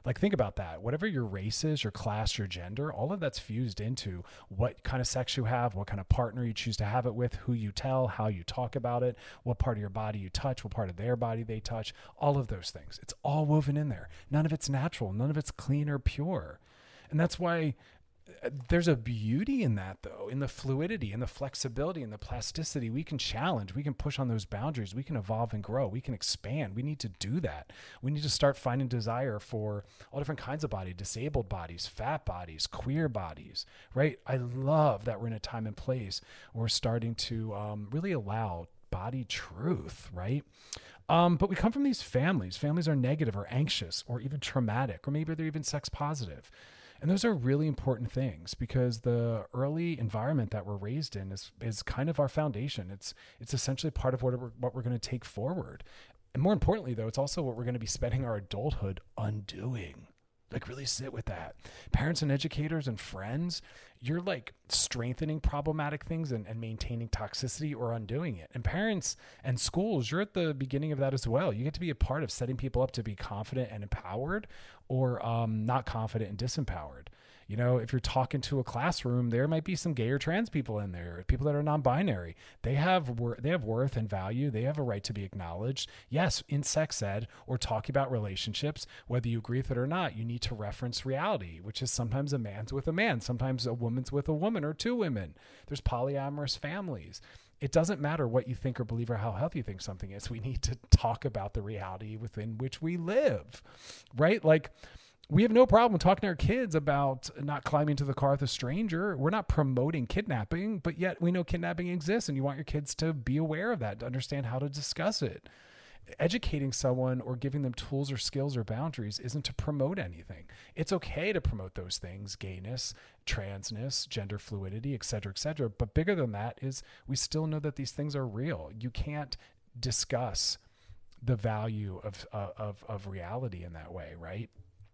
Like, think about that. Whatever your race is, your class, your gender, all of that's fused into what kind of sex you have, what kind of partner you choose to have it with, who you tell, how you talk about it, what part of your body you touch, what part of their body they touch, all of those things. It's all woven in there. None of it's natural. None of it's clean or pure. And that's why there's a beauty in that, though, in the fluidity and the flexibility and the plasticity. We can challenge, we can push on those boundaries, we can evolve and grow, we can expand. We need to do that. We need to start finding desire for all different kinds of bodies, disabled bodies, fat bodies, queer bodies, right? I love that we're in a time and place where we're starting to um, really allow body truth, right? Um, but we come from these families. Families are negative or anxious or even traumatic, or maybe they're even sex positive. And those are really important things, because the early environment that we're raised in is is kind of our foundation. It's it's essentially part of what we're, what we're going to take forward. And more importantly, though, it's also what we're going to be spending our adulthood undoing. Like, really sit with that. Parents and educators and friends, you're like strengthening problematic things and, and maintaining toxicity or undoing it. And parents and schools, you're at the beginning of that as well. You get to be a part of setting people up to be confident and empowered, or um, not confident and disempowered. You know, if you're talking to a classroom, there might be some gay or trans people in there, people that are non-binary. They have wor- they have worth and value. They have a right to be acknowledged. Yes, in sex ed or talking about relationships, whether you agree with it or not, you need to reference reality, which is sometimes a man's with a man, sometimes a woman's with a woman or two women. There's polyamorous families. It doesn't matter what you think or believe or how healthy you think something is. We need to talk about the reality within which we live, right? Like, we have no problem talking to our kids about not climbing into the car with a stranger. We're not promoting kidnapping, but yet we know kidnapping exists, and you want your kids to be aware of that, to understand how to discuss it. Educating someone or giving them tools or skills or boundaries isn't to promote anything. It's okay to promote those things: gayness, transness, gender fluidity, et cetera, et cetera. But bigger than that is we still know that these things are real. You can't discuss the value of, uh, of, of reality in that way, right?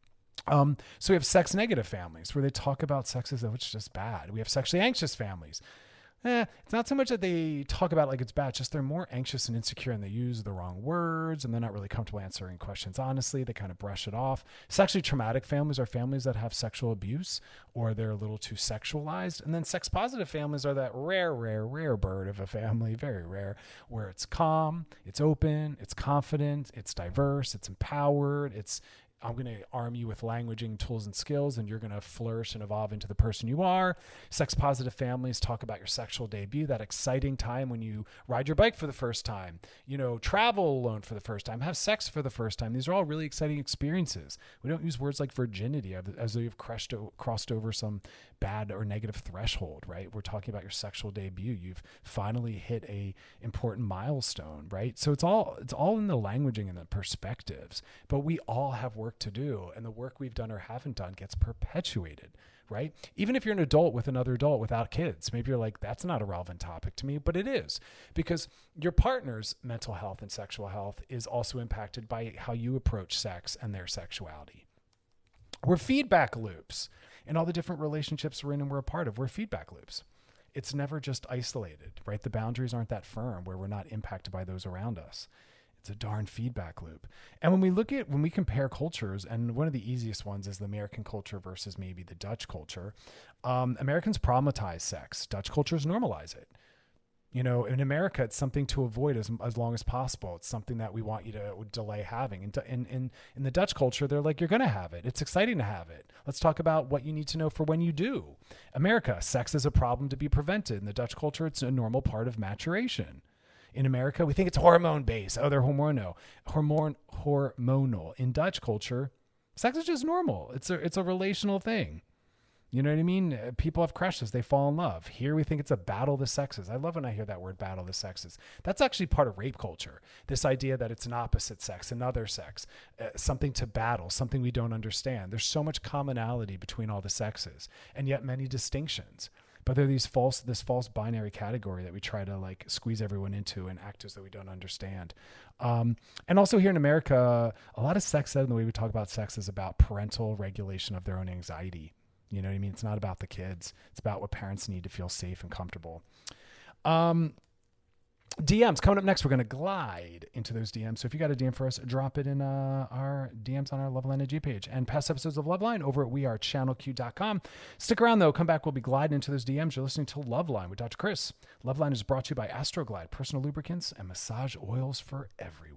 Um, so we have sex negative families where they talk about sex as though it's just bad. We have sexually anxious families. Eh, it's not so much that they talk about it like it's bad, just they're more anxious and insecure, and they use the wrong words, and they're not really comfortable answering questions honestly. They kind of brush it off. Sexually traumatic families are families that have sexual abuse, or they're a little too sexualized. And then sex positive families are that rare, rare, rare bird of a family, very rare, where it's calm, it's open, it's confident, it's diverse, it's empowered, it's I'm going to arm you with languaging tools and skills, and you're going to flourish and evolve into the person you are. Sex positive families talk about your sexual debut, that exciting time when you ride your bike for the first time, you know, travel alone for the first time, have sex for the first time. These are all really exciting experiences. We don't use words like virginity as though you've crushed, crossed over some bad or negative threshold, right? We're talking about your sexual debut. You've finally hit a important milestone, right? So it's all, it's all in the languaging and the perspectives, but we all have work to do, and the work we've done or haven't done gets perpetuated, right? Even if you're an adult with another adult without kids, maybe you're like, that's not a relevant topic to me, but it is, because your partner's mental health and sexual health is also impacted by how you approach sex and their sexuality. We're feedback loops in all the different relationships we're in and we're a part of. We're feedback loops. It's never just isolated, right? The boundaries aren't that firm where we're not impacted by those around us. It's a darn feedback loop. And when we look at, when we compare cultures, and one of the easiest ones is the American culture versus maybe the Dutch culture, um, Americans problematize sex. Dutch cultures normalize it. You know, in America, it's something to avoid as as long as possible. It's something that we want you to delay having. And in, in, in the Dutch culture, they're like, you're going to have it. It's exciting to have it. Let's talk about what you need to know for when you do. America, sex is a problem to be prevented. In the Dutch culture, it's a normal part of maturation. In America, we think it's hormone-based. Oh, they're hormonal. Hormone, hormonal. In Dutch culture, sex is just normal. It's a, it's a relational thing. You know what I mean? People have crushes. They fall in love. Here we think it's a battle of the sexes. I love when I hear that word, battle of the sexes. That's actually part of rape culture. This idea that it's an opposite sex, another sex, uh, something to battle, something we don't understand. There's so much commonality between all the sexes, and yet many distinctions. But there are these false, this false binary category that we try to like squeeze everyone into and act as though we don't understand. Um, and also here in America, a lot of sex ed and the way we talk about sex is about parental regulation of their own anxiety. You know what I mean? It's not about the kids. It's about what parents need to feel safe and comfortable. Um, D Ms coming up next. We're going to glide into those D Ms. So if you got a D M for us, drop it in uh, our D Ms on our Loveline I G page. And past episodes of Loveline over at we are channel q dot com. Stick around, though. Come back. We'll be gliding into those D Ms. You're listening to Loveline with Doctor Chris. Loveline is brought to you by Astroglide, personal lubricants and massage oils for everyone.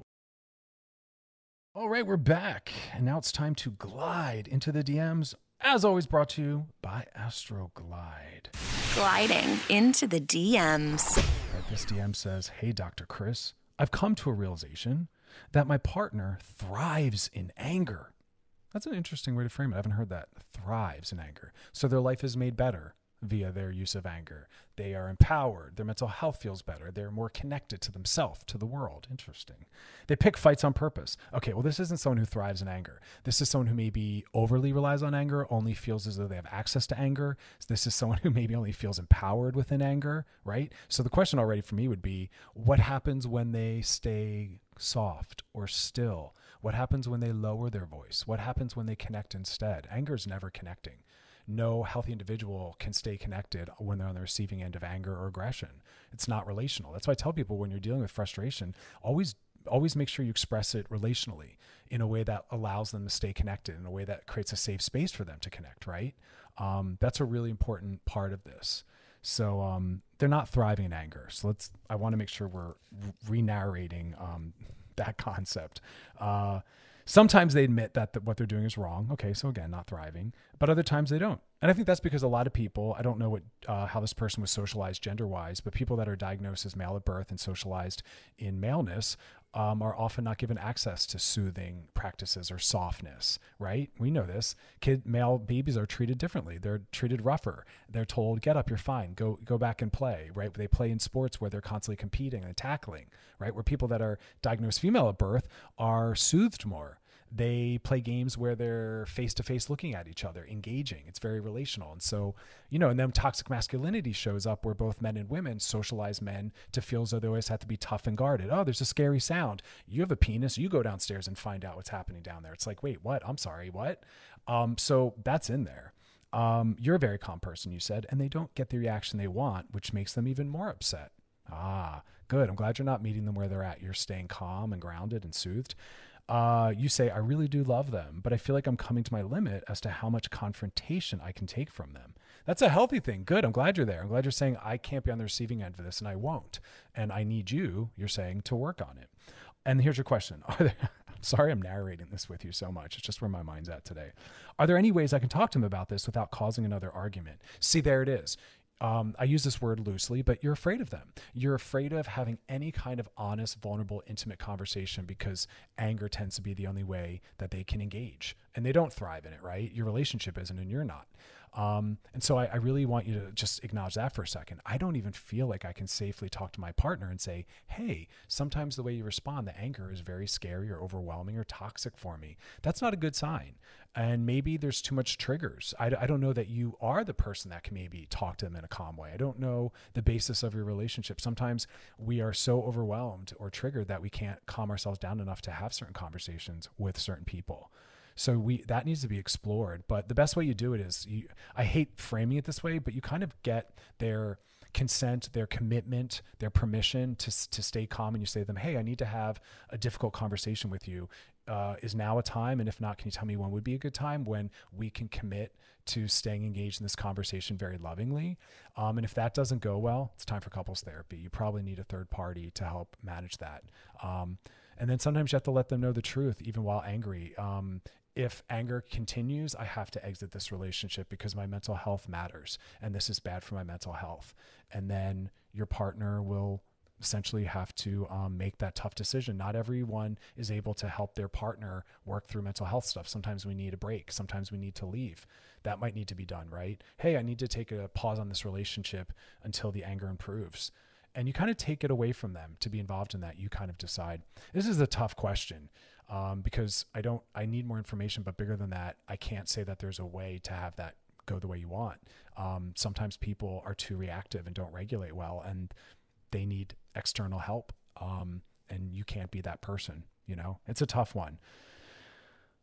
All right, we're back. And now it's time to glide into the D Ms. As always, brought to you by Astroglide. Gliding into the D Ms. Right, this D M says, "Hey, Doctor Chris, I've come to a realization that my partner thrives in anger." That's an interesting way to frame it. I haven't heard that. Thrives in anger. So their life is made better via their use of anger. They are empowered. Their mental health feels better. They're more connected to themselves, to the world. Interesting. They pick fights on purpose. Okay, well, this isn't someone who thrives in anger. This is someone who maybe overly relies on anger, only feels as though they have access to anger. This is someone who maybe only feels empowered within anger, right? So the question already for me would be, what happens when they stay soft or still? What happens when they lower their voice? What happens when they connect instead? Anger is never connecting. No healthy individual can stay connected when they're on the receiving end of anger or aggression. It's not relational. That's why I tell people, when you're dealing with frustration, always always make sure you express it relationally in a way that allows them to stay connected, in a way that creates a safe space for them to connect, right? Um, that's a really important part of this. So um, they're not thriving in anger. So let's, I want to make sure we're re-narrating um, that concept. Uh, Sometimes they admit that the, what they're doing is wrong. Okay, so again, not thriving. But other times they don't. And I think that's because a lot of people, I don't know what uh, how this person was socialized gender-wise, but people that are diagnosed as male at birth and socialized in maleness um, are often not given access to soothing practices or softness, right? We know this. Kid male babies are treated differently. They're treated rougher. They're told, get up, you're fine. Go go back and play, right? They play in sports where they're constantly competing and tackling, right? Where people that are diagnosed female at birth are soothed more. They play games where they're face-to-face looking at each other, engaging. It's very relational. And so, you know, and then toxic masculinity shows up where both men and women socialize men to feel as though they always have to be tough and guarded. Oh, there's a scary sound. You have a penis. You go downstairs and find out what's happening down there. It's like, wait, what? I'm sorry, what? Um, so that's in there. Um, you're a very calm person, you said, and they don't get the reaction they want, which makes them even more upset. Ah, good. I'm glad you're not meeting them where they're at. You're staying calm and grounded and soothed. Uh, you say, I really do love them, but I feel like I'm coming to my limit as to how much confrontation I can take from them. That's a healthy thing. Good. I'm glad you're there. I'm glad you're saying I can't be on the receiving end of this, and I won't. And I need you, you're saying, to work on it. And here's your question. Are there, I'm sorry I'm narrating this with you so much. It's just where my mind's at today. Are there any ways I can talk to them about this without causing another argument? See, there it is. Um, I use this word loosely, but you're afraid of them. You're afraid of having any kind of honest, vulnerable, intimate conversation because anger tends to be the only way that they can engage, and they don't thrive in it, right? Your relationship isn't, and you're not. Um, and so I, I really want you to just acknowledge that for a second. I don't even feel like I can safely talk to my partner and say, hey, sometimes the way you respond, the anger is very scary or overwhelming or toxic for me. That's not a good sign. And maybe there's too much triggers. I, I don't know that you are the person that can maybe talk to them in a calm way. I don't know the basis of your relationship. Sometimes we are so overwhelmed or triggered that we can't calm ourselves down enough to have certain conversations with certain people. So we that needs to be explored. But the best way you do it is, you, I hate framing it this way, but you kind of get their consent, their commitment, their permission to to stay calm, and you say to them, hey, I need to have a difficult conversation with you. Uh, is now a time? And if not, can you tell me when would be a good time when we can commit to staying engaged in this conversation very lovingly? Um, and if that doesn't go well, it's time for couples therapy. You probably need a third party to help manage that. Um, and then sometimes you have to let them know the truth, even while angry. Um, If anger continues, I have to exit this relationship because my mental health matters, and this is bad for my mental health. And then your partner will essentially have to um, make that tough decision. Not everyone is able to help their partner work through mental health stuff. Sometimes we need a break. Sometimes we need to leave. That might need to be done, right? Hey, I need to take a pause on this relationship until the anger improves. And you kind of take it away from them to be involved in that. You kind of decide. This is a tough question. Um, because I don't, I need more information, but bigger than that, I can't say that there's a way to have that go the way you want. Um, sometimes people are too reactive and don't regulate well, and they need external help. Um, and you can't be that person, you know, it's a tough one.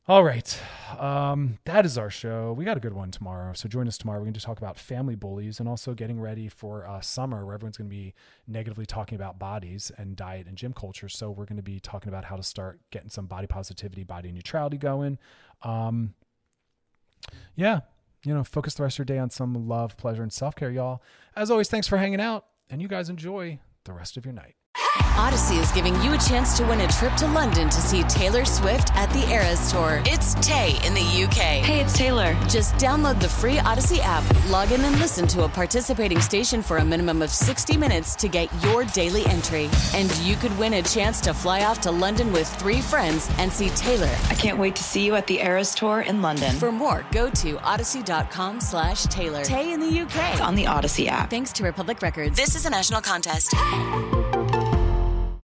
All right. Um, that is our show. We got a good one tomorrow. So join us tomorrow. We're going to talk about family bullies and also getting ready for uh, summer where everyone's going to be negatively talking about bodies and diet and gym culture. So we're going to be talking about how to start getting some body positivity, body neutrality going. Um, yeah. You know, focus the rest of your day on some love, pleasure, and self-care, y'all. As always, thanks for hanging out, and you guys enjoy the rest of your night. Odyssey is giving you a chance to win a trip to London to see Taylor Swift at the Eras Tour. It's Tay in the U K. Hey, it's Taylor. Just download the free Odyssey app, log in and listen to a participating station for a minimum of sixty minutes to get your daily entry. And you could win a chance to fly off to London with three friends and see Taylor. I can't wait to see you at the Eras Tour in London. For more, go to odyssey.com slash Taylor. Tay in the U K. It's on the Odyssey app. Thanks to Republic Records. This is a national contest.